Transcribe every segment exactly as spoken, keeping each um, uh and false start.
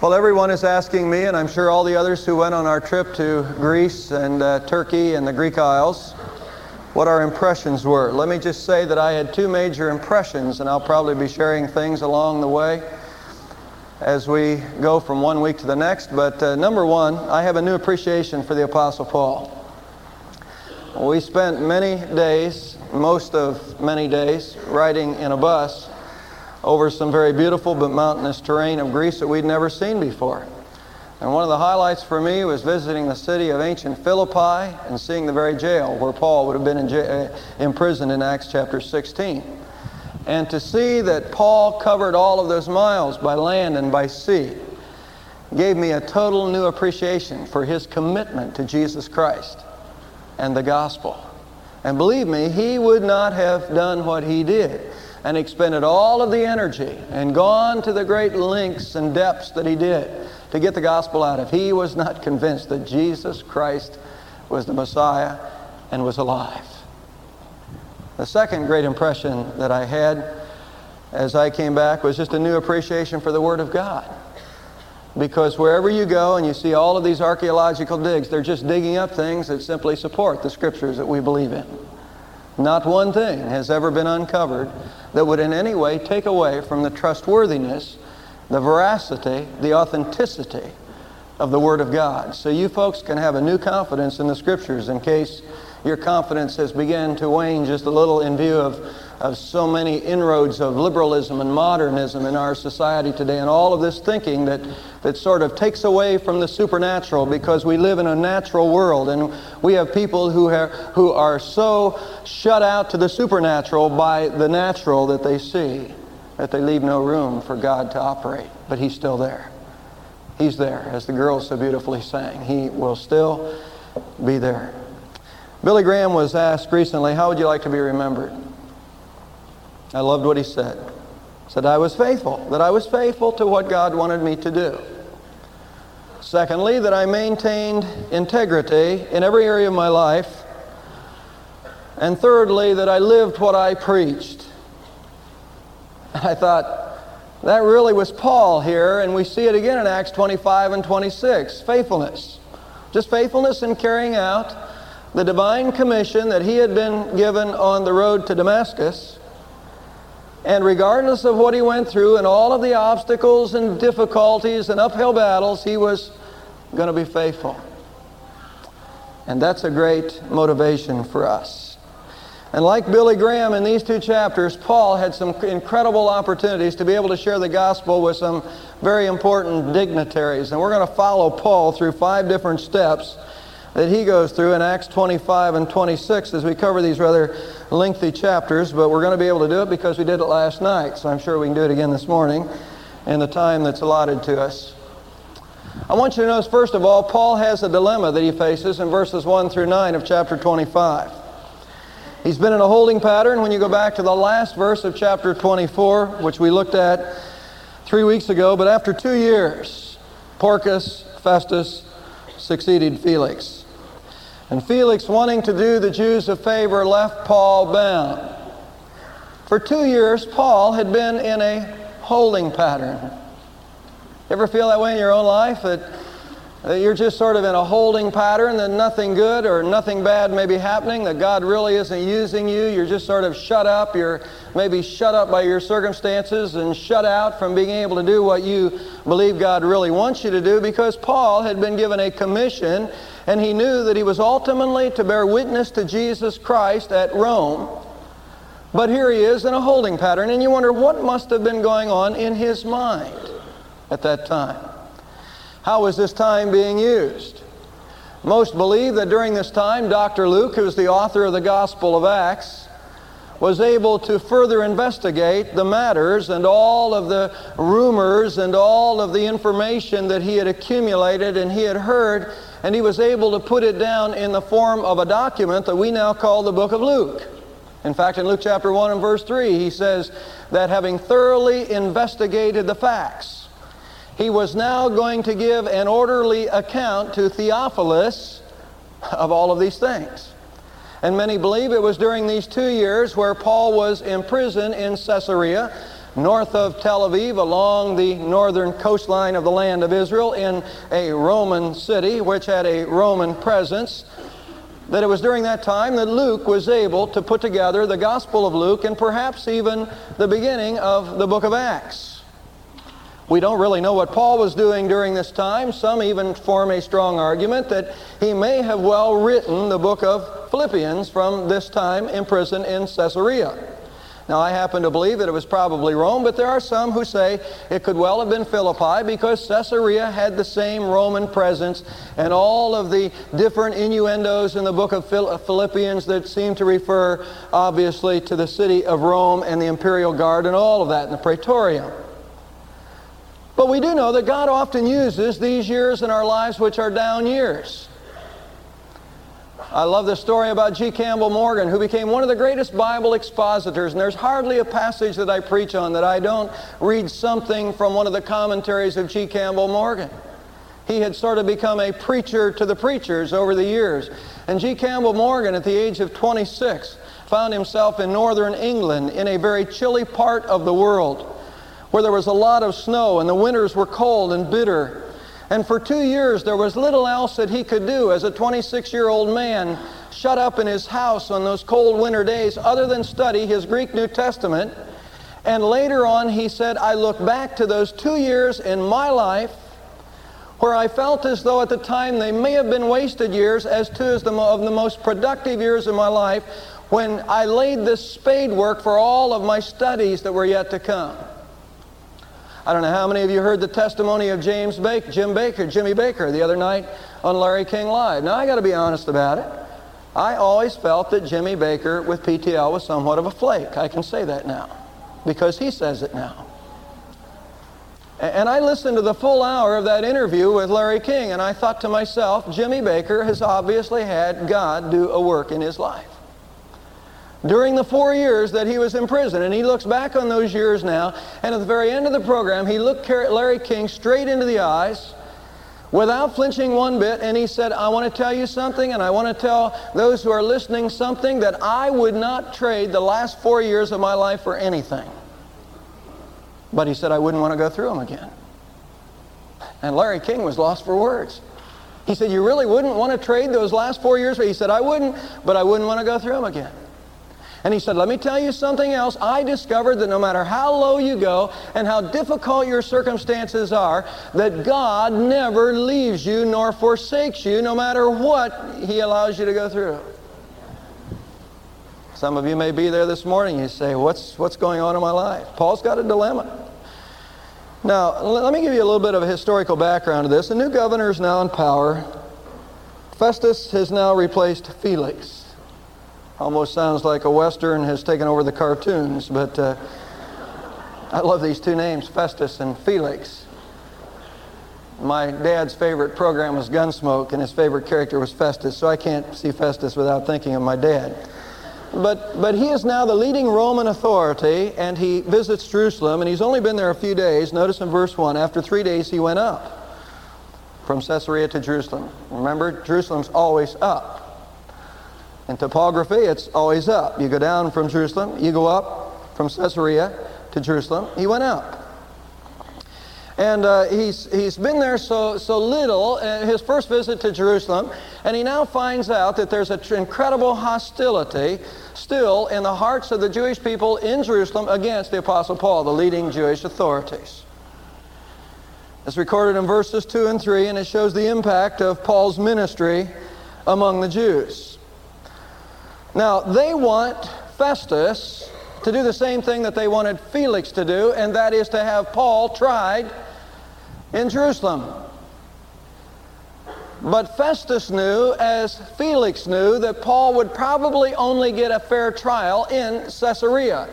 Well, everyone is asking me, and I'm sure all the others who went on our trip to Greece and uh, Turkey and the Greek Isles, what our impressions were. Let me just say that I had two major impressions, and I'll probably be sharing things along the way as we go from one week to the next. But uh, number one, I have a new appreciation for the Apostle Paul. We spent many days, most of many days, riding in a bus over some very beautiful but mountainous terrain of Greece that we'd never seen before. And one of the highlights for me was visiting the city of ancient Philippi and seeing the very jail where Paul would have been in j- imprisoned in Acts chapter sixteen. And to see that Paul covered all of those miles by land and by sea gave me a total new appreciation for his commitment to Jesus Christ and the gospel. And believe me, he would not have done what he did and expended all of the energy and gone to the great lengths and depths that he did to get the gospel out if he was not convinced that Jesus Christ was the Messiah and was alive. The second great impression that I had as I came back was just a new appreciation for the Word of God. Because wherever you go and you see all of these archaeological digs, they're just digging up things that simply support the Scriptures that we believe in. Not one thing has ever been uncovered that would in any way take away from the trustworthiness, the veracity, the authenticity of the Word of God. So you folks can have a new confidence in the Scriptures in case your confidence has begun to wane just a little in view of, of so many inroads of liberalism and modernism in our society today, and all of this thinking that, that sort of takes away from the supernatural, because we live in a natural world, and we have people who, have, who are so shut out to the supernatural by the natural that they see that they leave no room for God to operate. But He's still there. He's there, as the girls so beautifully sang. He will still be there. Billy Graham was asked recently, how would you like to be remembered? I loved what he said. He said, I was faithful, that I was faithful to what God wanted me to do. Secondly, that I maintained integrity in every area of my life. And thirdly, that I lived what I preached. I thought, that really was Paul here, and we see it again in Acts twenty-five and twenty-six. Faithfulness. Just faithfulness in carrying out the divine commission that he had been given on the road to Damascus. And regardless of what he went through and all of the obstacles and difficulties and uphill battles, he was going to be faithful. And that's a great motivation for us. And like Billy Graham in these two chapters, Paul had some incredible opportunities to be able to share the gospel with some very important dignitaries. And we're going to follow Paul through five different steps that he goes through in Acts twenty-five and twenty-six as we cover these rather lengthy chapters, but we're going to be able to do it because we did it last night, so I'm sure we can do it again this morning in the time that's allotted to us. I want you to notice, first of all, Paul has a dilemma that he faces in verses one through nine of chapter twenty-five. He's been in a holding pattern. When you go back to the last verse of chapter twenty-four, which we looked at three weeks ago, but after two years, Porcius Festus succeeded Felix. And Felix, wanting to do the Jews a favor, left Paul bound. For two years, Paul had been in a holding pattern. Ever feel that way in your own life? That, that you're just sort of in a holding pattern, that nothing good or nothing bad may be happening, that God really isn't using you. You're just sort of shut up. You're maybe shut up by your circumstances and shut out from being able to do what you believe God really wants you to do, because Paul had been given a commission, and he knew that he was ultimately to bear witness to Jesus Christ at Rome. But here he is in a holding pattern, and you wonder what must have been going on in his mind at that time. How was this time being used? Most believe that during this time, Doctor Luke, who is the author of the Gospel of Acts, was able to further investigate the matters and all of the rumors and all of the information that he had accumulated and he had heard, and he was able to put it down in the form of a document that we now call the book of Luke. In fact, in Luke chapter one and verse three, he says that having thoroughly investigated the facts, he was now going to give an orderly account to Theophilus of all of these things. And many believe it was during these two years where Paul was in prison in Caesarea north of Tel Aviv, along the northern coastline of the land of Israel, in a Roman city which had a Roman presence, that it was during that time that Luke was able to put together the Gospel of Luke and perhaps even the beginning of the book of Acts. We don't really know what Paul was doing during this time. Some even form a strong argument that he may have well written the book of Philippians from this time in prison in Caesarea. Now, I happen to believe that it was probably Rome, but there are some who say it could well have been Philippi, because Caesarea had the same Roman presence, and all of the different innuendos in the book of Philippians that seem to refer obviously to the city of Rome and the imperial guard and all of that in the Praetorium. But we do know that God often uses these years in our lives which are down years. I love the story about G. Campbell Morgan, who became one of the greatest Bible expositors. And there's hardly a passage that I preach on that I don't read something from one of the commentaries of G. Campbell Morgan. He had sort of become a preacher to the preachers over the years. And G. Campbell Morgan, at the age of twenty-six, found himself in northern England, in a very chilly part of the world, where there was a lot of snow and the winters were cold and bitter. And for two years there was little else that he could do as a twenty-six-year-old man shut up in his house on those cold winter days other than study his Greek New Testament. And later on he said, I look back to those two years in my life where I felt as though at the time they may have been wasted years, as two as the mo- of the most productive years of my life, when I laid this spade work for all of my studies that were yet to come. I don't know how many of you heard the testimony of James Baker, Jim Baker, Jimmy Baker, the other night on Larry King Live. Now, I got to be honest about it. I always felt that Jimmy Baker with P T L was somewhat of a flake. I can say that now, because he says it now. And I listened to the full hour of that interview with Larry King, and I thought to myself, Jimmy Baker has obviously had God do a work in his life during the four years that he was in prison. And he looks back on those years now, and at the very end of the program, he looked Larry King straight into the eyes without flinching one bit, and he said, I want to tell you something, and I want to tell those who are listening something, that I would not trade the last four years of my life for anything. But he said, I wouldn't want to go through them again. And Larry King was lost for words. He said, you really wouldn't want to trade those last four years? He said, I wouldn't, but I wouldn't want to go through them again. And he said, let me tell you something else. I discovered that no matter how low you go and how difficult your circumstances are, that God never leaves you nor forsakes you, no matter what He allows you to go through. Some of you may be there this morning. You say, what's, what's going on in my life? Paul's got a dilemma. Now, let me give you a little bit of a historical background to this. A new governor is now in power. Festus has now replaced Felix. Almost sounds like a Western has taken over the cartoons, but uh, I love these two names, Festus and Felix. My dad's favorite program was Gunsmoke, and his favorite character was Festus, so I can't see Festus without thinking of my dad. But, but he is now the leading Roman authority, and he visits Jerusalem, and he's only been there a few days. Notice in verse one, after three days he went up from Caesarea to Jerusalem. Remember, Jerusalem's always up. In topography, it's always up. You go down from Jerusalem, you go up from Caesarea to Jerusalem. He went up. And uh, he's, he's been there so, so little, uh, his first visit to Jerusalem, and he now finds out that there's an tr- incredible hostility still in the hearts of the Jewish people in Jerusalem against the Apostle Paul, the leading Jewish authorities. It's recorded in verses two and three, and it shows the impact of Paul's ministry among the Jews. Now, they want Festus to do the same thing that they wanted Felix to do, and that is to have Paul tried in Jerusalem. But Festus knew, as Felix knew, that Paul would probably only get a fair trial in Caesarea,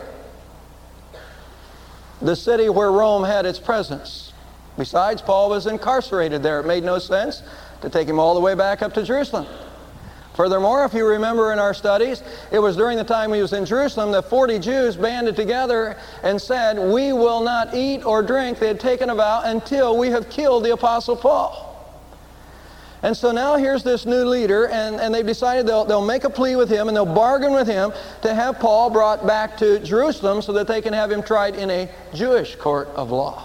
the city where Rome had its presence. Besides, Paul was incarcerated there. It made no sense to take him all the way back up to Jerusalem. Furthermore, if you remember in our studies, it was during the time he was in Jerusalem that forty Jews banded together and said, we will not eat or drink, they had taken a vow, until we have killed the Apostle Paul. And so now here's this new leader, and, and they've decided they'll, they'll make a plea with him, and they'll bargain with him to have Paul brought back to Jerusalem so that they can have him tried in a Jewish court of law.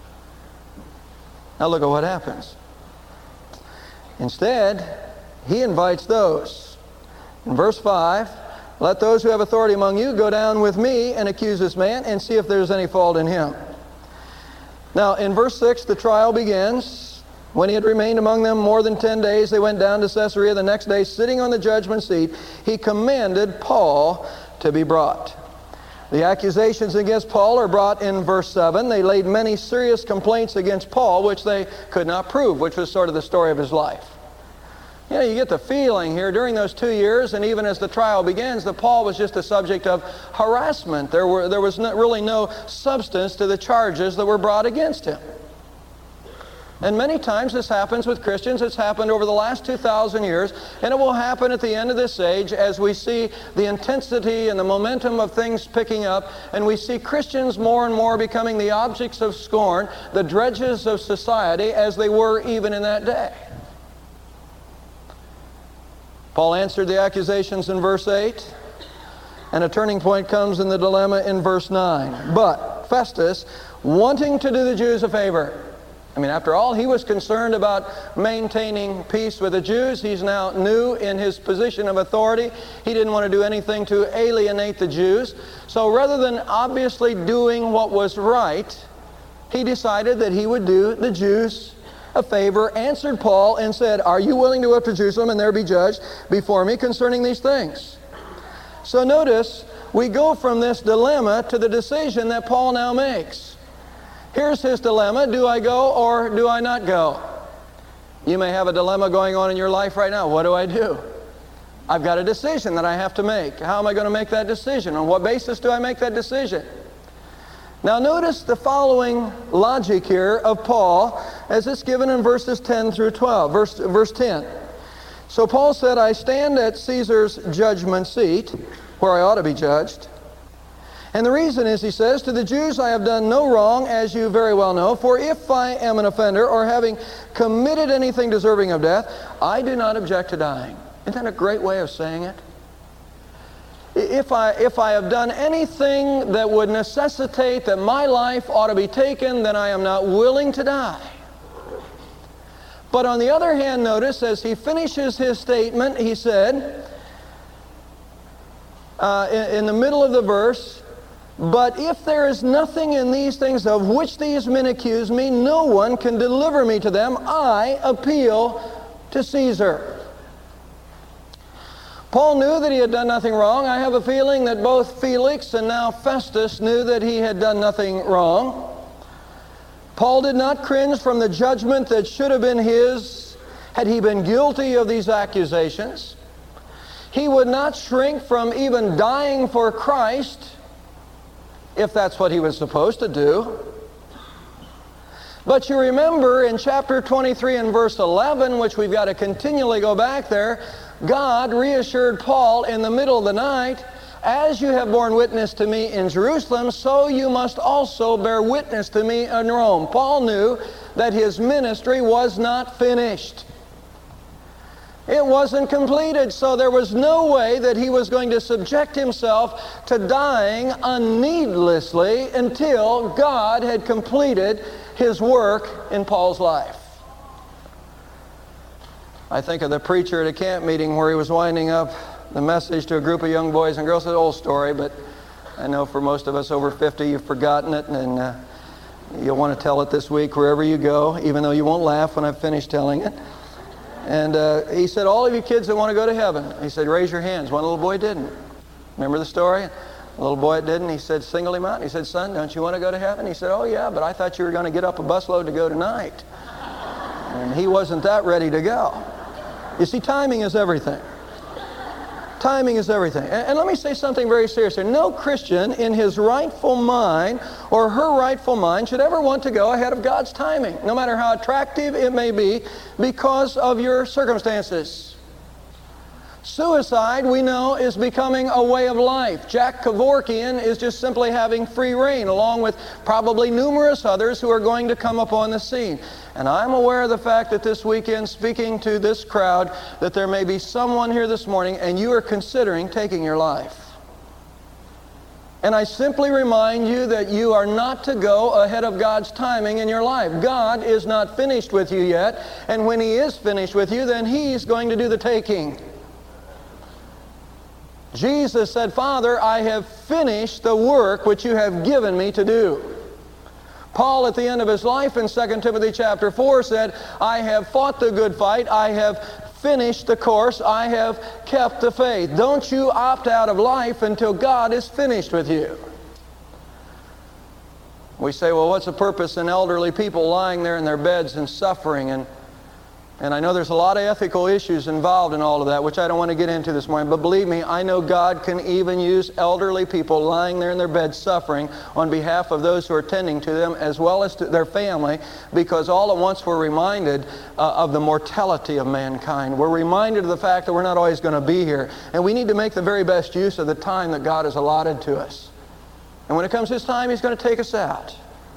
Now look at what happens. Instead, he invites those. In verse five, let those who have authority among you go down with me and accuse this man and see if there's any fault in him. Now in verse six, the trial begins. When he had remained among them more than ten days, they went down to Caesarea. The next day, sitting on the judgment seat, he commanded Paul to be brought. The accusations against Paul are brought in verse seven. They laid many serious complaints against Paul, which they could not prove, which was sort of the story of his life. You know, you get the feeling here during those two years, and even as the trial begins, that Paul was just a subject of harassment. There were there was no, really no substance to the charges that were brought against him. And many times this happens with Christians. It's happened over the last two thousand years, and it will happen at the end of this age as we see the intensity and the momentum of things picking up, and we see Christians more and more becoming the objects of scorn, the dredges of society, as they were even in that day. Paul answered the accusations in verse eight, and a turning point comes in the dilemma in verse nine. But Festus, wanting to do the Jews a favor, I mean, after all, he was concerned about maintaining peace with the Jews. He's now new in his position of authority. He didn't want to do anything to alienate the Jews. So rather than obviously doing what was right, he decided that he would do the Jews a favor, answered Paul and said, are you willing to go up to Jerusalem and there be judged before me concerning these things? So notice, we go from this dilemma to the decision that Paul now makes. Here's his dilemma: do I go or do I not go? You may have a dilemma going on in your life right now. What do I do? I've got a decision that I have to make. How am I going to make that decision? On what basis do I make that decision? Now notice the following logic here of Paul as it's given in verses ten through twelve. Verse, verse ten. So Paul said, I stand at Caesar's judgment seat, where I ought to be judged. And the reason is, he says, to the Jews I have done no wrong, as you very well know. For if I am an offender, or having committed anything deserving of death, I do not object to dying. Isn't that a great way of saying it? If I, if I have done anything that would necessitate that my life ought to be taken, then I am not willing to die. But on the other hand, notice, as he finishes his statement, he said, uh, in, in the middle of the verse, but if there is nothing in these things of which these men accuse me, no one can deliver me to them. I appeal to Caesar. Paul knew that he had done nothing wrong. I have a feeling that both Felix and now Festus knew that he had done nothing wrong. Paul did not cringe from the judgment that should have been his had he been guilty of these accusations. He would not shrink from even dying for Christ if that's what he was supposed to do. But you remember in chapter twenty-three and verse eleven, which we've got to continually go back there, God reassured Paul in the middle of the night, as you have borne witness to me in Jerusalem, so you must also bear witness to me in Rome. Paul knew that his ministry was not finished. It wasn't completed, so there was no way that he was going to subject himself to dying unneedlessly until God had completed his work in Paul's life. I think of the preacher at a camp meeting where he was winding up the message to a group of young boys and girls. It's an old story, but I know for most of us over fifty, you've forgotten it, and uh, you'll want to tell it this week wherever you go, even though you won't laugh when I've finished telling it. And uh, he said, all of you kids that want to go to heaven, he said, raise your hands. One little boy didn't. Remember the story? The little boy didn't. He said, single him out. He said, son, don't you want to go to heaven? He said, oh yeah, but I thought you were going to get up a busload to go tonight. And he wasn't that ready to go. You see, timing is everything. Timing is everything. And, and let me say something very serious here. No Christian in his rightful mind or her rightful mind should ever want to go ahead of God's timing, no matter how attractive it may be, because of your circumstances. Suicide, we know, is becoming a way of life. Jack Kevorkian is just simply having free reign, along with probably numerous others who are going to come upon the scene. And I'm aware of the fact that this weekend, speaking to this crowd, that there may be someone here this morning and you are considering taking your life. And I simply remind you that you are not to go ahead of God's timing in your life. God is not finished with you yet, and when He is finished with you, then He's going to do the taking. Jesus said, Father, I have finished the work which you have given me to do. Paul, at the end of his life in Second Timothy chapter four, said, I have fought the good fight, I have finished the course, I have kept the faith. Don't you opt out of life until God is finished with you. We say, well, what's the purpose in elderly people lying there in their beds and suffering? And And I know there's a lot of ethical issues involved in all of that, which I don't want to get into this morning. But believe me, I know God can even use elderly people lying there in their beds suffering on behalf of those who are tending to them as well as to their family, because all at once we're reminded uh, of the mortality of mankind. We're reminded of the fact that we're not always going to be here. And we need to make the very best use of the time that God has allotted to us. And when it comes His time, He's going to take us out.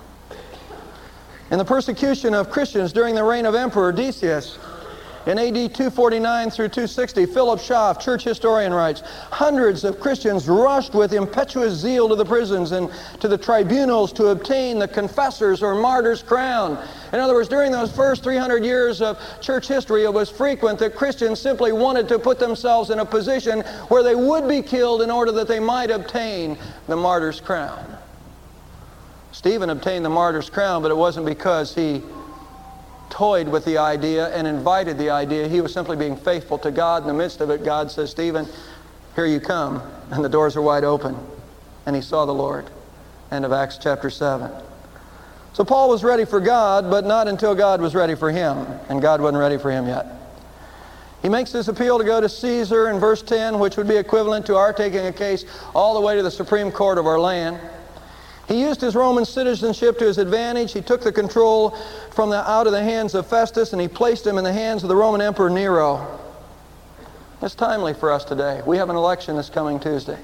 In the persecution of Christians during the reign of Emperor Decius, in A D two forty-nine through two sixty, Philip Schaff, church historian, writes, hundreds of Christians rushed with impetuous zeal to the prisons and to the tribunals to obtain the confessor's or martyr's crown. In other words, during those first three hundred years of church history, it was frequent that Christians simply wanted to put themselves in a position where they would be killed in order that they might obtain the martyr's crown. Stephen obtained the martyr's crown, but it wasn't because he toyed with the idea and invited the idea. He was simply being faithful to God. In the midst of it, God says, Stephen, here you come. And the doors are wide open. And he saw the Lord. End of Acts chapter seven. So Paul was ready for God, but not until God was ready for him. And God wasn't ready for him yet. He makes this appeal to go to Caesar in verse ten, which would be equivalent to our taking a case all the way to the Supreme Court of our land. He used his Roman citizenship to his advantage. He took the control from the, out of the hands of Festus, and he placed him in the hands of the Roman Emperor Nero. It's timely for us today. We have an election this coming Tuesday.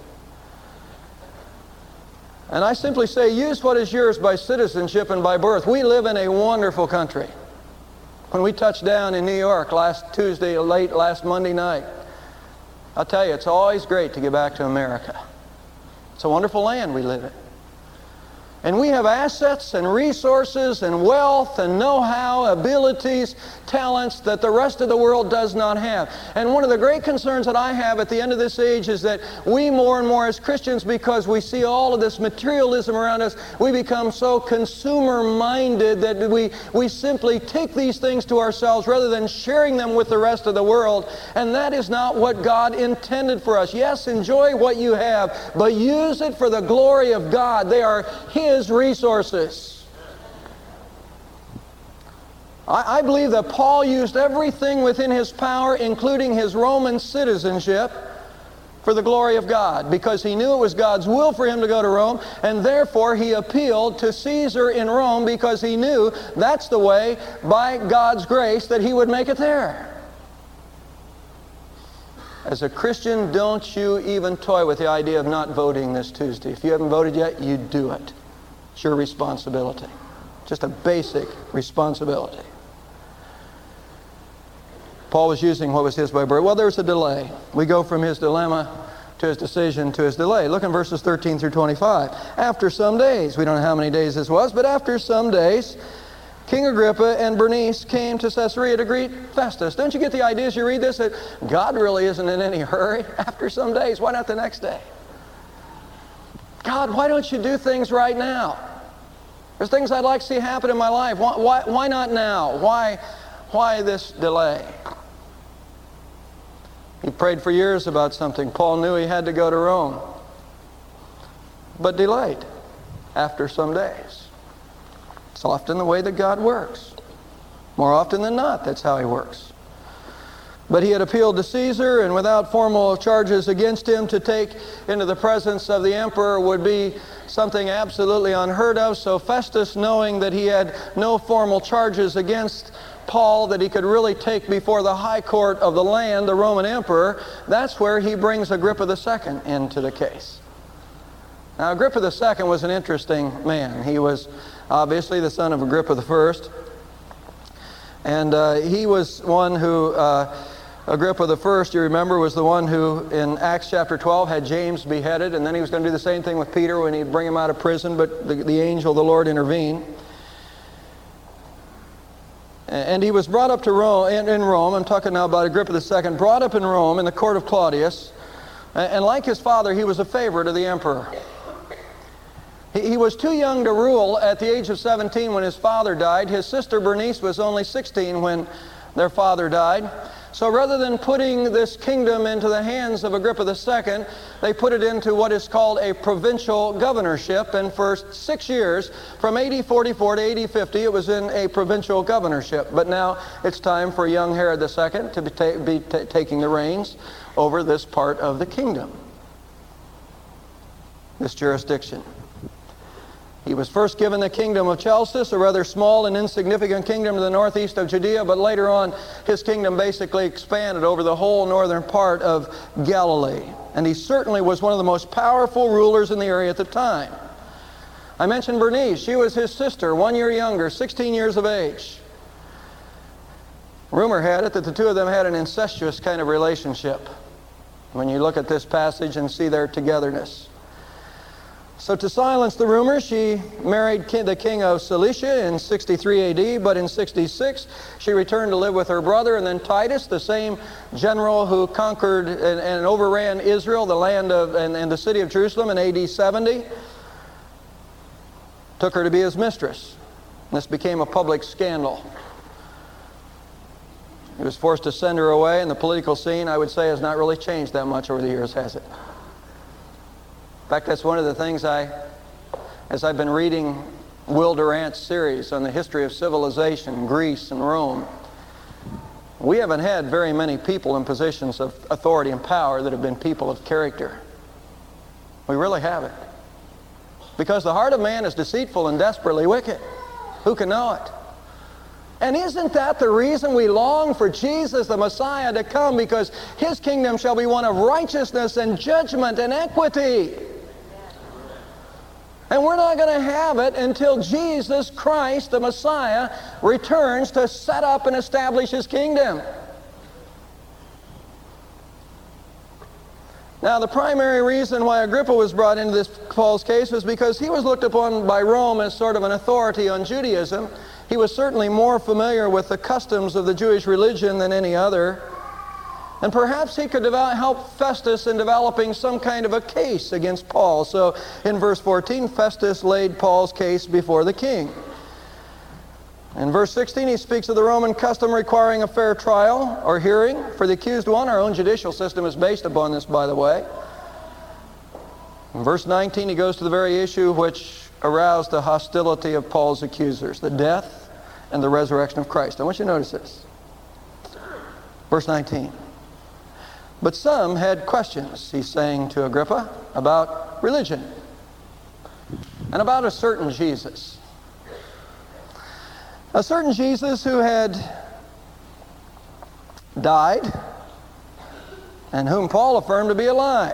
And I simply say, use what is yours by citizenship and by birth. We live in a wonderful country. When we touched down in New York last Tuesday, late last Monday night, I'll tell you, it's always great to get back to America. It's a wonderful land we live in. And we have assets and resources and wealth and know-how, abilities, talents that the rest of the world does not have. And one of the great concerns that I have at the end of this age is that we more and more as Christians, because we see all of this materialism around us, we become so consumer-minded that we, we simply take these things to ourselves rather than sharing them with the rest of the world. And that is not what God intended for us. Yes, enjoy what you have, but use it for the glory of God. They are His His resources. I, I believe that Paul used everything within his power, including his Roman citizenship, for the glory of God, because he knew it was God's will for him to go to Rome, and therefore he appealed to Caesar in Rome because he knew that's the way, by God's grace, that he would make it there. As a Christian, don't you even toy with the idea of not voting this Tuesday. If you haven't voted yet, you do it. It's your responsibility. Just a basic responsibility. Paul was using what was his by birth. Well, there's a delay. We go from his dilemma to his decision to his delay. Look in verses thirteen through twenty-five. After some days, we don't know how many days this was, but after some days, King Agrippa and Bernice came to Caesarea to greet Festus. Don't you get the idea as you read this that God really isn't in any hurry? After some days, why not the next day? God, why don't you do things right now? There's things I'd like to see happen in my life. Why, why, why not now? Why, why this delay? He prayed for years about something. Paul knew he had to go to Rome, but delayed after some days. It's often the way that God works. More often than not, that's how He works. But he had appealed to Caesar, and without formal charges against him, to take into the presence of the emperor would be something absolutely unheard of. So Festus, knowing that he had no formal charges against Paul that he could really take before the high court of the land, the Roman emperor, that's where he brings Agrippa the Second into the case. Now, Agrippa the Second was an interesting man. He was obviously the son of Agrippa the First, and uh, he was one who... Uh, Agrippa the First, you remember, was the one who in Acts chapter twelve had James beheaded, and then he was going to do the same thing with Peter when he'd bring him out of prison, but the, the angel of the Lord intervened. And he was brought up to Rome, in, in Rome, I'm talking now about Agrippa the Second, brought up in Rome in the court of Claudius, and, and like his father, he was a favorite of the emperor. He, he was too young to rule at the age of seventeen when his father died. His sister Bernice was only sixteen when their father died. So rather than putting this kingdom into the hands of Agrippa the Second, they put it into what is called a provincial governorship. And for six years, from A D forty-four to A D fifty, it was in a provincial governorship. But now it's time for young Herod the Second to be, ta be ta taking the reins over this part of the kingdom, this jurisdiction. He was first given the kingdom of Chalcis, a rather small and insignificant kingdom to the northeast of Judea, but later on his kingdom basically expanded over the whole northern part of Galilee. And he certainly was one of the most powerful rulers in the area at the time. I mentioned Bernice. She was his sister, one year younger, sixteen years of age. Rumor had it that the two of them had an incestuous kind of relationship when you look at this passage and see their togetherness. So to silence the rumor, she married the king of Cilicia in sixty-three A D, but in sixty-six she returned to live with her brother, and then Titus, the same general who conquered and, and overran Israel, the land of and, and the city of Jerusalem in A D seventy, took her to be his mistress. This became a public scandal. He was forced to send her away, and the political scene, I would say, has not really changed that much over the years, has it? In fact, that's one of the things I, as I've been reading Will Durant's series on the history of civilization, Greece and Rome, we haven't had very many people in positions of authority and power that have been people of character. We really haven't. Because the heart of man is deceitful and desperately wicked. Who can know it? And isn't that the reason we long for Jesus, the Messiah, to come? Because His kingdom shall be one of righteousness and judgment and equity. And we're not going to have it until Jesus Christ, the Messiah, returns to set up and establish His kingdom. Now, the primary reason why Agrippa was brought into this Paul's case was because he was looked upon by Rome as sort of an authority on Judaism. He was certainly more familiar with the customs of the Jewish religion than any other. And perhaps he could develop, help Festus in developing some kind of a case against Paul. So in verse fourteen, Festus laid Paul's case before the king. In verse sixteen, he speaks of the Roman custom requiring a fair trial or hearing for the accused one. Our own judicial system is based upon this, by the way. In verse nineteen, he goes to the very issue which aroused the hostility of Paul's accusers, the death and the resurrection of Christ. I want you to notice this. Verse nineteen. But some had questions, he's saying to Agrippa, about religion and about a certain Jesus. A certain Jesus who had died and whom Paul affirmed to be alive.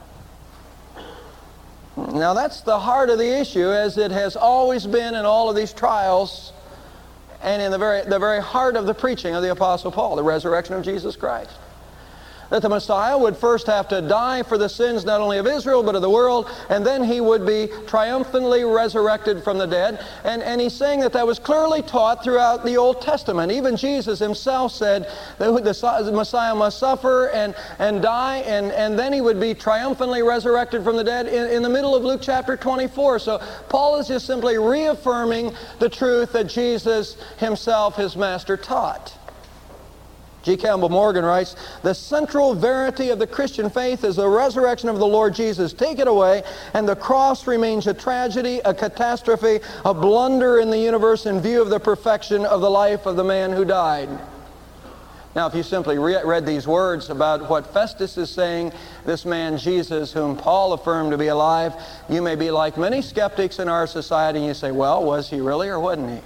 Now that's the heart of the issue, as it has always been in all of these trials and in the very, the very heart of the preaching of the Apostle Paul, the resurrection of Jesus Christ. That the Messiah would first have to die for the sins not only of Israel but of the world, and then He would be triumphantly resurrected from the dead. And, and he's saying that that was clearly taught throughout the Old Testament. Even Jesus Himself said that the Messiah must suffer and, and die, and, and then He would be triumphantly resurrected from the dead in, in the middle of Luke chapter twenty-four. So Paul is just simply reaffirming the truth that Jesus Himself, His Master, taught. G. Campbell Morgan writes, "The central verity of the Christian faith is the resurrection of the Lord Jesus. Take it away, and the cross remains a tragedy, a catastrophe, a blunder in the universe in view of the perfection of the life of the man who died." Now, if you simply re- read these words about what Festus is saying, this man Jesus, whom Paul affirmed to be alive, you may be like many skeptics in our society, and you say, well, was he really or wasn't he?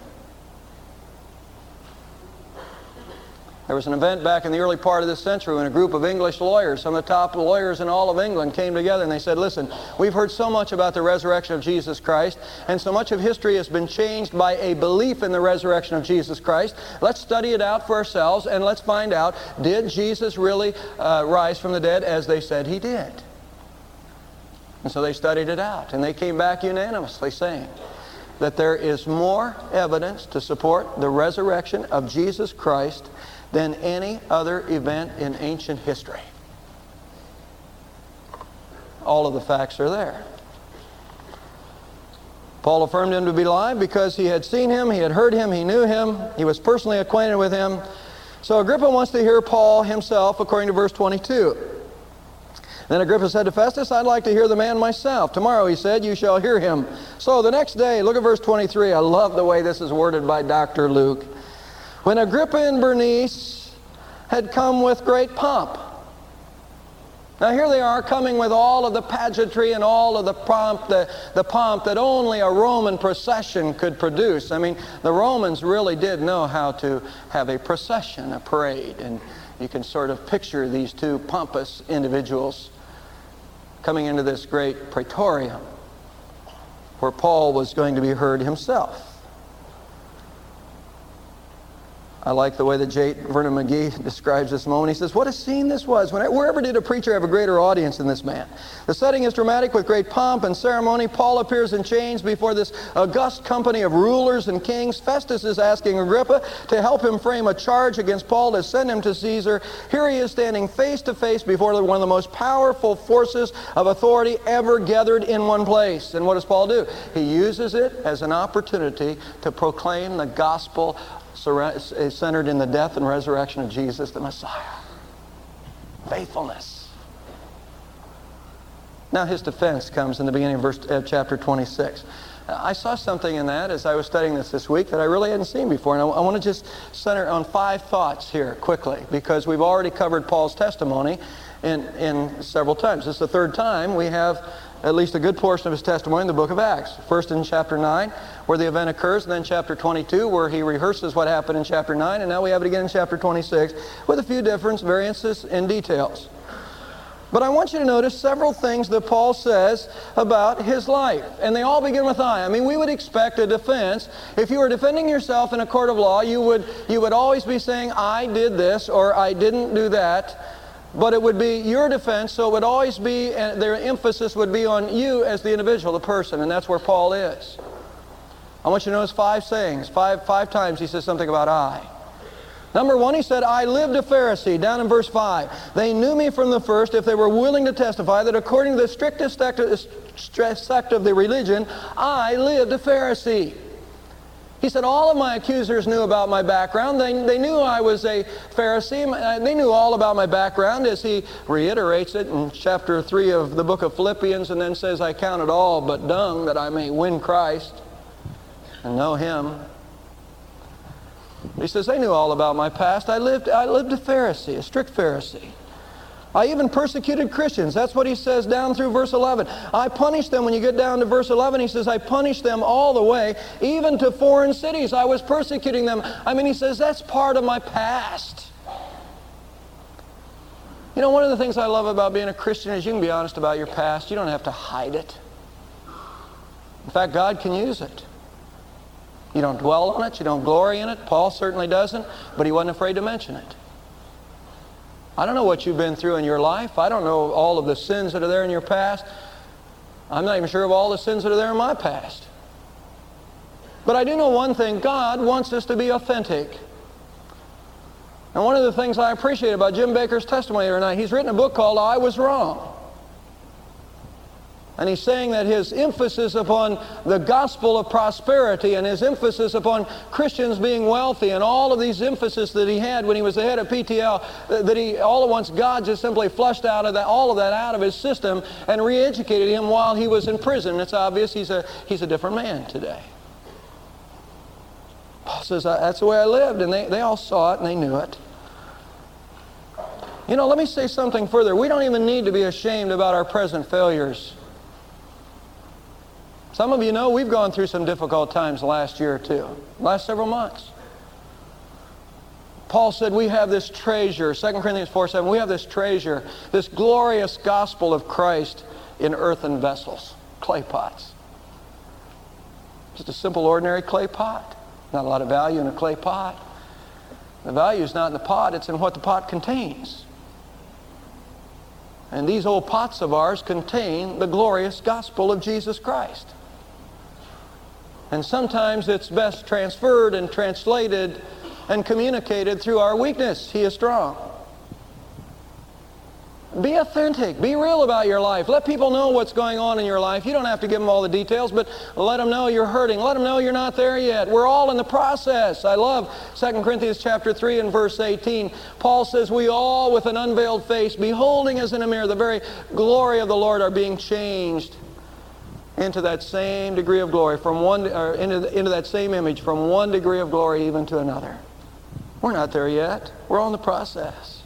There was an event back in the early part of this century when a group of English lawyers, some of the top lawyers in all of England, came together and they said, listen, we've heard so much about the resurrection of Jesus Christ, and so much of history has been changed by a belief in the resurrection of Jesus Christ. Let's study it out for ourselves and let's find out, did Jesus really uh, rise from the dead as they said he did? And so they studied it out, and they came back unanimously saying that there is more evidence to support the resurrection of Jesus Christ than any other event in ancient history. All of the facts are there. Paul affirmed him to be alive because he had seen him, he had heard him, he knew him, he was personally acquainted with him. So Agrippa wants to hear Paul himself, according to verse twenty-two. Then Agrippa said to Festus, I'd like to hear the man myself. Tomorrow, he said, you shall hear him. So the next day, look at verse twenty-three. I love the way this is worded by Doctor Luke. When Agrippa and Bernice had come with great pomp. Now here they are coming with all of the pageantry and all of the pomp, the, the pomp that only a Roman procession could produce. I mean, the Romans really did know how to have a procession, a parade. And you can sort of picture these two pompous individuals coming into this great praetorium where Paul was going to be heard himself. I like the way that J. Vernon McGee describes this moment. He says, what a scene this was. Wherever did a preacher have a greater audience than this man? The setting is dramatic with great pomp and ceremony. Paul appears in chains before this august company of rulers and kings. Festus is asking Agrippa to help him frame a charge against Paul to send him to Caesar. Here he is standing face to face before one of the most powerful forces of authority ever gathered in one place. And what does Paul do? He uses it as an opportunity to proclaim the gospel centered in the death and resurrection of Jesus, the Messiah. Faithfulness. Now his defense comes in the beginning of verse, uh, chapter twenty-six. I saw something in that as I was studying this this week that I really hadn't seen before. And I, I want to just center on five thoughts here quickly, because we've already covered Paul's testimony in, in several times. This is the third time we have at least a good portion of his testimony in the book of Acts. First in chapter nine, where the event occurs, and then chapter twenty-two, where he rehearses what happened in chapter nine, and now we have it again in chapter twenty-six, with a few different variances in details. But I want you to notice several things that Paul says about his life, and they all begin with I. I mean, we would expect a defense. If you were defending yourself in a court of law, you would, you would always be saying, I did this, or I didn't do that. But it would be your defense, so it would always be, and their emphasis would be on you as the individual, the person, and that's where Paul is. I want you to notice five sayings. Five, five times he says something about I. Number one, he said, I lived a Pharisee, down in verse five. They knew me from the first if they were willing to testify that according to the strictest sect of the religion, I lived a Pharisee. He said, all of my accusers knew about my background. They, they knew I was a Pharisee. They knew all about my background, as he reiterates it in chapter three of the book of Philippians, and then says, I count it all but dung that I may win Christ and know Him. He says, they knew all about my past. I lived, I lived a Pharisee, a strict Pharisee. I even persecuted Christians. That's what he says down through verse eleven. I punished them. When you get down to verse eleven, he says, I punished them all the way, even to foreign cities. I was persecuting them. I mean, he says, that's part of my past. You know, one of the things I love about being a Christian is you can be honest about your past. You don't have to hide it. In fact, God can use it. You don't dwell on it. You don't glory in it. Paul certainly doesn't, but he wasn't afraid to mention it. I don't know what you've been through in your life. I don't know all of the sins that are there in your past. I'm not even sure of all the sins that are there in my past. But I do know one thing. God wants us to be authentic. And one of the things I appreciate about Jim Bakker's testimony tonight, he's written a book called I Was Wrong. And he's saying that his emphasis upon the gospel of prosperity and his emphasis upon Christians being wealthy and all of these emphasis that he had when he was the head of P T L, that he all at once God just simply flushed out of that, all of that out of his system and re-educated him while he was in prison. It's obvious he's a, he's a different man today. Paul says, that's the way I lived, and they, they all saw it and they knew it. You know, let me say something further. We don't even need to be ashamed about our present failures. Some of you know we've gone through some difficult times the last year or two, last several months. Paul said we have this treasure, Second Corinthians four seven, we have this treasure, this glorious gospel of Christ in earthen vessels, clay pots. Just a simple, ordinary clay pot. Not a lot of value in a clay pot. The value is not in the pot, it's in what the pot contains. And these old pots of ours contain the glorious gospel of Jesus Christ. And sometimes it's best transferred and translated and communicated through our weakness. He is strong. Be authentic. Be real about your life. Let people know what's going on in your life. You don't have to give them all the details, but let them know you're hurting. Let them know you're not there yet. We're all in the process. I love Second Corinthians chapter three and verse eighteen. Paul says, we all with an unveiled face, beholding as in a mirror the very glory of the Lord, are being changed into that same degree of glory, from one or into, into that same image, from one degree of glory even to another. We're not there yet. We're all in the process.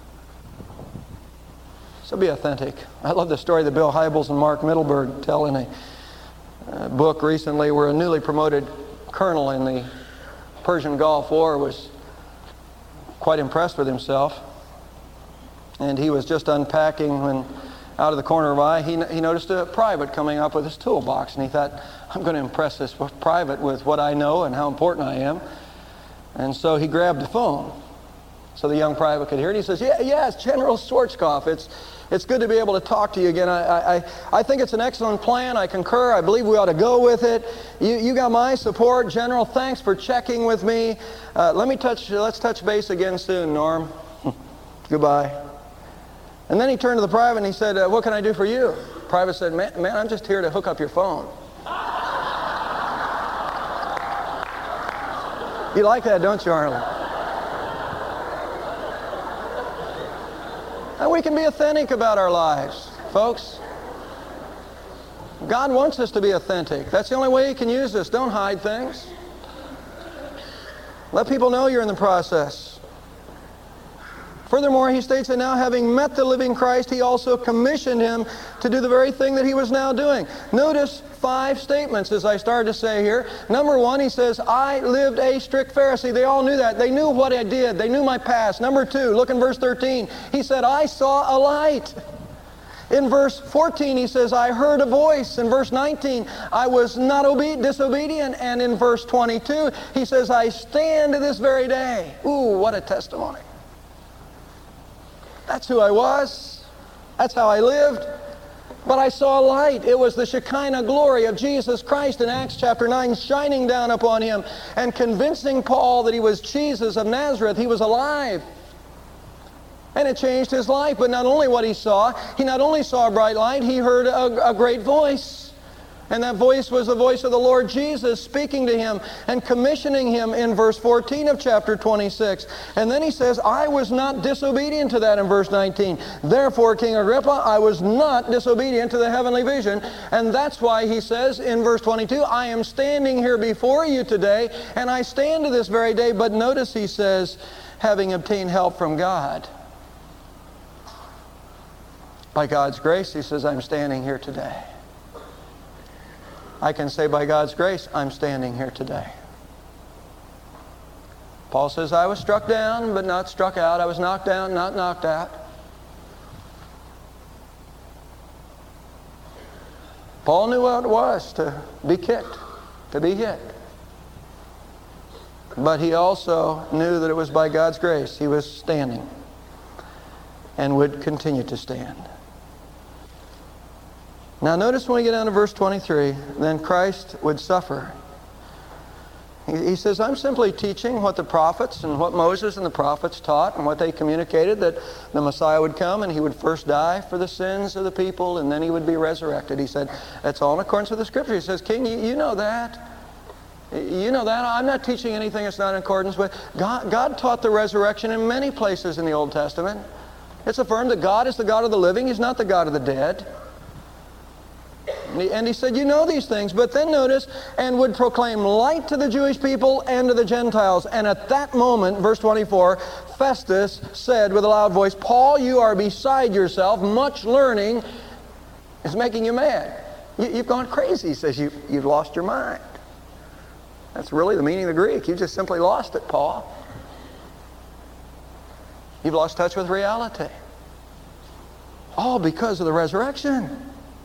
So be authentic. I love the story that Bill Hybels and Mark Middleburg tell in a uh, book recently, where a newly promoted colonel in the Persian Gulf War was quite impressed with himself. And he was just unpacking when, out of the corner of eye, he, he noticed a private coming up with his toolbox. And he thought, I'm going to impress this private with what I know and how important I am. And so he grabbed the phone so the young private could hear it. He says, yeah, yes, General Schwarzkopf, it's, it's good to be able to talk to you again. I, I, I think it's an excellent plan. I concur. I believe we ought to go with it. You, you got my support, General. Thanks for checking with me. Uh, let me touch, let's touch base again soon, Norm. Goodbye. And then he turned to the private and he said, uh, what can I do for you? The private said, man, man, I'm just here to hook up your phone. You like that, don't you, Arnold? And we can be authentic about our lives, folks. God wants us to be authentic. That's the only way He can use us. Don't hide things. Let people know you're in the process. Furthermore, he states that now, having met the living Christ, He also commissioned him to do the very thing that he was now doing. Notice five statements, as I started to say here. Number one, he says, I lived a strict Pharisee. They all knew that. They knew what I did. They knew my past. Number two, look in verse thirteen. He said, I saw a light. In verse fourteen, he says, I heard a voice. In verse nineteen, I was not obe- disobedient. And in verse twenty-two, he says, I stand to this very day. Ooh, what a testimony. That's who I was. That's how I lived. But I saw a light. It was the Shekinah glory of Jesus Christ in Acts chapter nine shining down upon him and convincing Paul that he was Jesus of Nazareth. He was alive. And it changed his life. But not only what he saw, he not only saw a bright light, he heard a, a great voice. And that voice was the voice of the Lord Jesus speaking to him and commissioning him in verse fourteen of chapter twenty-six. And then he says, I was not disobedient to that in verse nineteen. Therefore, King Agrippa, I was not disobedient to the heavenly vision. And that's why he says in verse twenty-two, I am standing here before you today, and I stand to this very day. But notice he says, having obtained help from God. By God's grace, he says, I'm standing here today. I can say by God's grace, I'm standing here today. Paul says, I was struck down, but not struck out. I was knocked down, not knocked out. Paul knew what it was to be kicked, to be hit. But he also knew that it was by God's grace he was standing and would continue to stand. Now notice when we get down to verse twenty-three, then Christ would suffer. He, he says, I'm simply teaching what the prophets and what Moses and the prophets taught and what they communicated, that the Messiah would come and He would first die for the sins of the people and then He would be resurrected. He said, that's all in accordance with the Scripture. He says, King, you, you know that. You know that. I'm not teaching anything that's not in accordance with. God, God taught the resurrection in many places in the Old Testament. It's affirmed that God is the God of the living. He's not the God of the dead. And he, and he said, you know these things. But then notice, and would proclaim light to the Jewish people and to the Gentiles. And at that moment, verse twenty-four, Festus said with a loud voice, Paul, you are beside yourself. Much learning is making you mad. You, you've gone crazy. He says, you, you've lost your mind. That's really the meaning of the Greek. You just simply lost it, Paul. You've lost touch with reality. All because of the resurrection.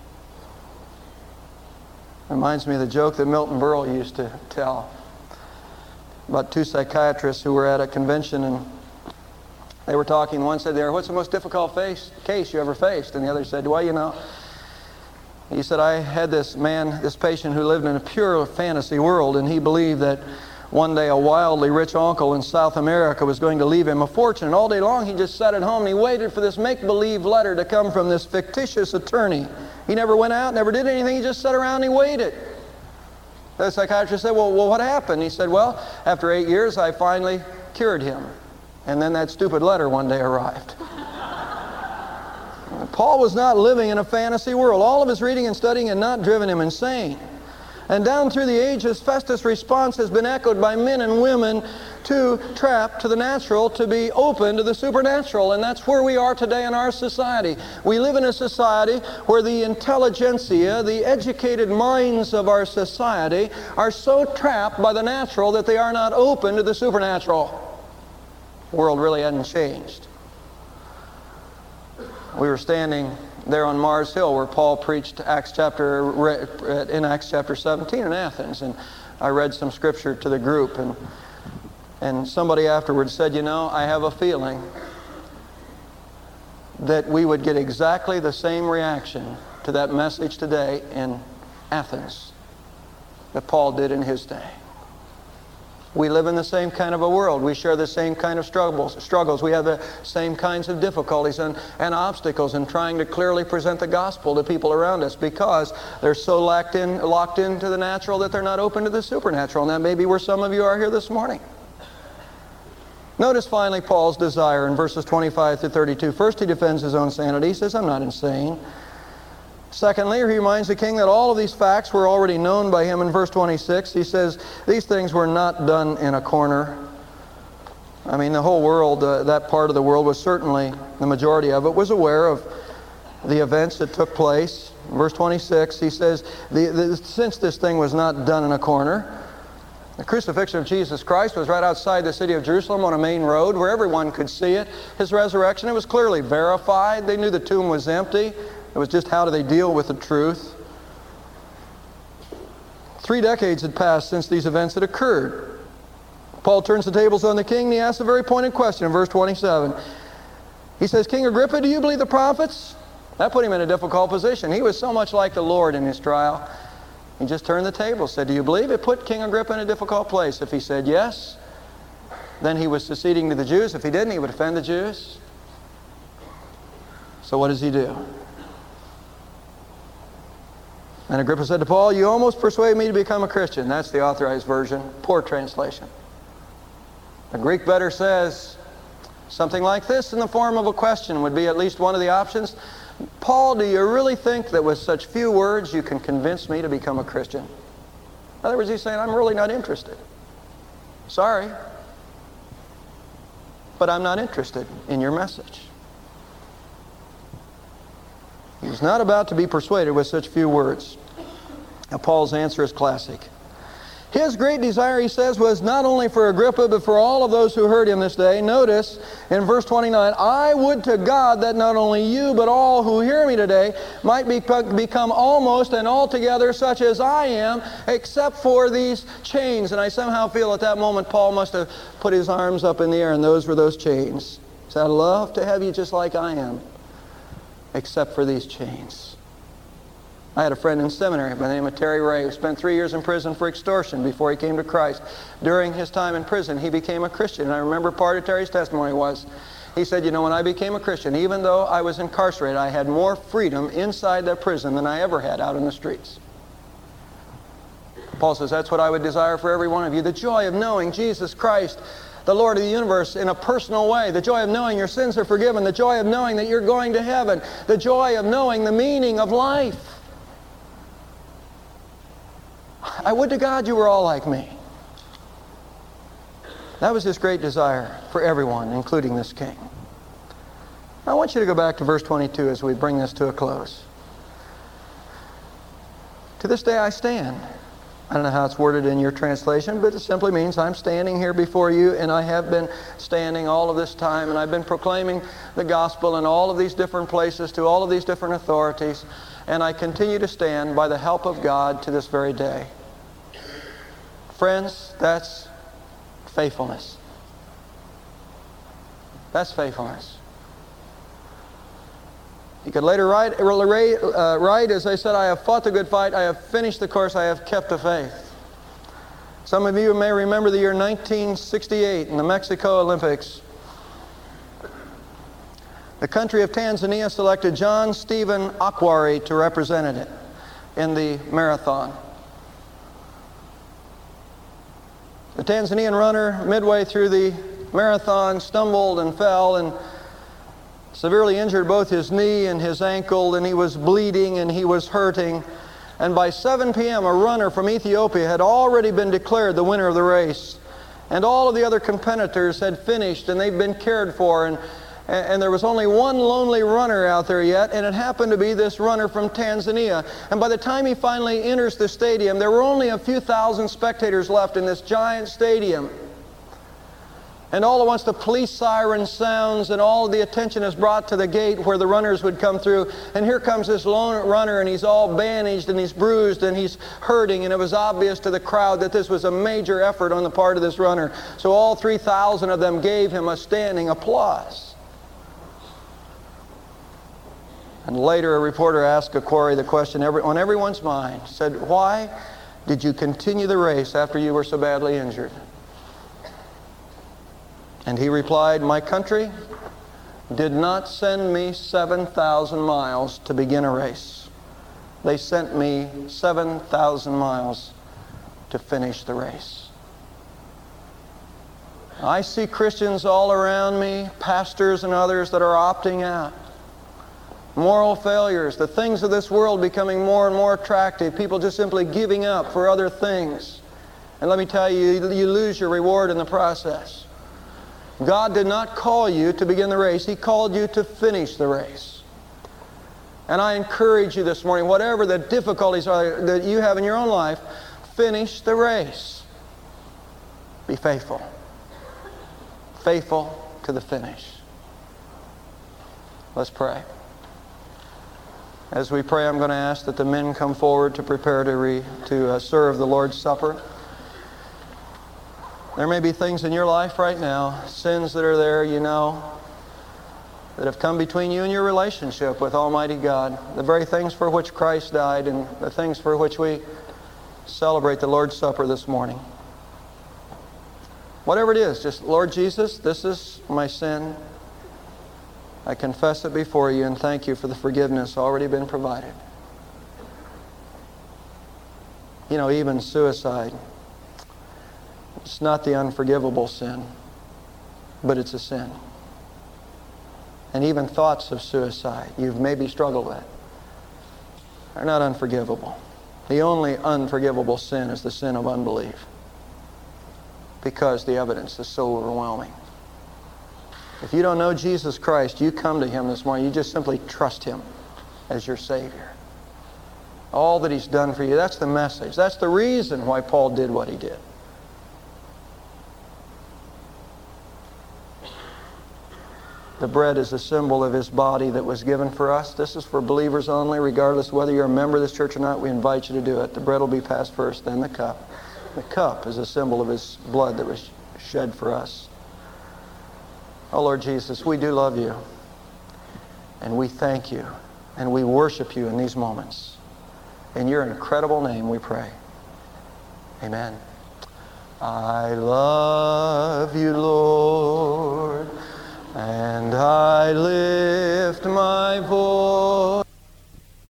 Reminds me of the joke that Milton Berle used to tell about two psychiatrists who were at a convention, and they were talking. One said, "There, what's the most difficult face, case you ever faced?" And the other said, "Well, you know," he said, "I had this man, this patient who lived in a pure fantasy world, and he believed that one day a wildly rich uncle in South America was going to leave him a fortune. And all day long he just sat at home and he waited for this make-believe letter to come from this fictitious attorney. He never went out, never did anything, he just sat around and he waited." The psychiatrist said, well, well, what happened? He said, "Well, after eight years I finally cured him. And then that stupid letter one day arrived." Paul was not living in a fantasy world. All of his reading and studying had not driven him insane. And down through the ages, Festus' response has been echoed by men and women too trapped to the natural to be open to the supernatural. And that's where we are today in our society. We live in a society where the intelligentsia, the educated minds of our society, are so trapped by the natural that they are not open to the supernatural. The world really hadn't changed. We were standing there on Mars Hill where Paul preached Acts chapter in Acts chapter seventeen in Athens, and I read some scripture to the group, and and somebody afterwards said, "You know, I have a feeling that we would get exactly the same reaction to that message today in Athens that Paul did in his day." We live in the same kind of a world. We share the same kind of struggles. struggles. We have the same kinds of difficulties and, and obstacles in trying to clearly present the gospel to people around us because they're so locked in, locked into the natural that they're not open to the supernatural. And that may be where some of you are here this morning. Notice finally Paul's desire in verses twenty-five through thirty-two. First, he defends his own sanity. He says, "I'm not insane." Secondly, he reminds the king that all of these facts were already known by him in verse twenty-six. He says, these things were not done in a corner. I mean, the whole world, uh, that part of the world was certainly, the majority of it, was aware of the events that took place. In verse twenty-six, he says, the, the, since this thing was not done in a corner, the crucifixion of Jesus Christ was right outside the city of Jerusalem on a main road where everyone could see it. His resurrection, it was clearly verified. They knew the tomb was empty. It was just how do they deal with the truth. Three decades had passed since these events had occurred. Paul turns the tables on the king and he asks a very pointed question in verse twenty-seven. He says, "King Agrippa, do you believe the prophets?" That put him in a difficult position. He was so much like the Lord in his trial. He just turned the tables, said, "Do you believe?" It put King Agrippa in a difficult place. If he said yes, then he was seceding to the Jews. If he didn't, he would offend the Jews. So what does he do? And Agrippa said to Paul, "You almost persuaded me to become a Christian." That's the Authorized Version. Poor translation. The Greek better says something like this in the form of a question would be at least one of the options. "Paul, do you really think that with such few words you can convince me to become a Christian?" In other words, he's saying, I'm really not interested. Sorry, but I'm not interested in your message. He was not about to be persuaded with such few words. Now, Paul's answer is classic. His great desire, he says, was not only for Agrippa, but for all of those who heard him this day. Notice in verse twenty-nine, "I would to God that not only you, but all who hear me today might be, become almost and altogether such as I am, except for these chains." And I somehow feel at that moment Paul must have put his arms up in the air, and those were those chains. He said, "I'd love to have you just like I am, except for these chains." I had a friend in seminary by the name of Terry Ray who spent three years in prison for extortion before he came to Christ. During his time in prison, he became a Christian. And I remember part of Terry's testimony was, he said, "You know, when I became a Christian, even though I was incarcerated, I had more freedom inside that prison than I ever had out in the streets." Paul says, that's what I would desire for every one of you. The joy of knowing Jesus Christ, the Lord of the universe, in a personal way. The joy of knowing your sins are forgiven. The joy of knowing that you're going to heaven. The joy of knowing the meaning of life. I would to God you were all like me. That was his great desire for everyone, including this king. I want you to go back to verse twenty-two as we bring this to a close. To this day I stand. I don't know how it's worded in your translation, but it simply means I'm standing here before you, and I have been standing all of this time, and I've been proclaiming the gospel in all of these different places to all of these different authorities, and I continue to stand by the help of God to this very day. Friends, that's faithfulness. That's faithfulness. You could later write, uh, write, as I said, I have fought the good fight, I have finished the course, I have kept the faith. Some of you may remember the year nineteen sixty-eight in the Mexico Olympics. The country of Tanzania selected John Stephen Akhwari to represent it in the marathon. The Tanzanian runner, midway through the marathon, stumbled and fell and severely injured both his knee and his ankle, and he was bleeding and he was hurting. And by seven p.m. a runner from Ethiopia had already been declared the winner of the race. And all of the other competitors had finished and they'd been cared for, and, and there was only one lonely runner out there yet, and it happened to be this runner from Tanzania. And by the time he finally enters the stadium, there were only a few thousand spectators left in this giant stadium. And all at once the police siren sounds and all the attention is brought to the gate where the runners would come through. And here comes this lone runner, and he's all bandaged and he's bruised and he's hurting. And it was obvious to the crowd that this was a major effort on the part of this runner. So all three thousand of them gave him a standing applause. And later a reporter asked Akhwari the question every, on everyone's mind. Said, why did you continue the race after you were so badly injured? And he replied, my country did not send me seven thousand miles to begin a race. They sent me seven thousand miles to finish the race. I see Christians all around me, pastors and others that are opting out. Moral failures, the things of this world becoming more and more attractive, people just simply giving up for other things. And let me tell you, you lose your reward in the process. God did not call you to begin the race. He called you to finish the race. And I encourage you this morning, whatever the difficulties are that you have in your own life, finish the race. Be faithful. Faithful to the finish. Let's pray. As we pray, I'm going to ask that the men come forward to prepare to, re, to uh, serve the Lord's Supper. There may be things in your life right now, sins that are there, you know, that have come between you and your relationship with Almighty God. The very things for which Christ died and the things for which we celebrate the Lord's Supper this morning. Whatever it is, just, Lord Jesus, this is my sin. I confess it before you and thank you for the forgiveness already been provided. You know, even suicide. It's not the unforgivable sin, but it's a sin. And even thoughts of suicide you've maybe struggled with are not unforgivable. The only unforgivable sin is the sin of unbelief, because the evidence is so overwhelming. If you don't know Jesus Christ, you come to Him this morning. You just simply trust Him as your Savior. All that He's done for you, that's the message. That's the reason why Paul did what he did. The bread is a symbol of His body that was given for us. This is for believers only, regardless whether you're a member of this church or not. We invite you to do it. The bread will be passed first, then the cup. The cup is a symbol of His blood that was shed for us. Oh, Lord Jesus, we do love You. And we thank You. And we worship You in these moments. In Your incredible name we pray. Amen. I love You, Lord. And I lift my voice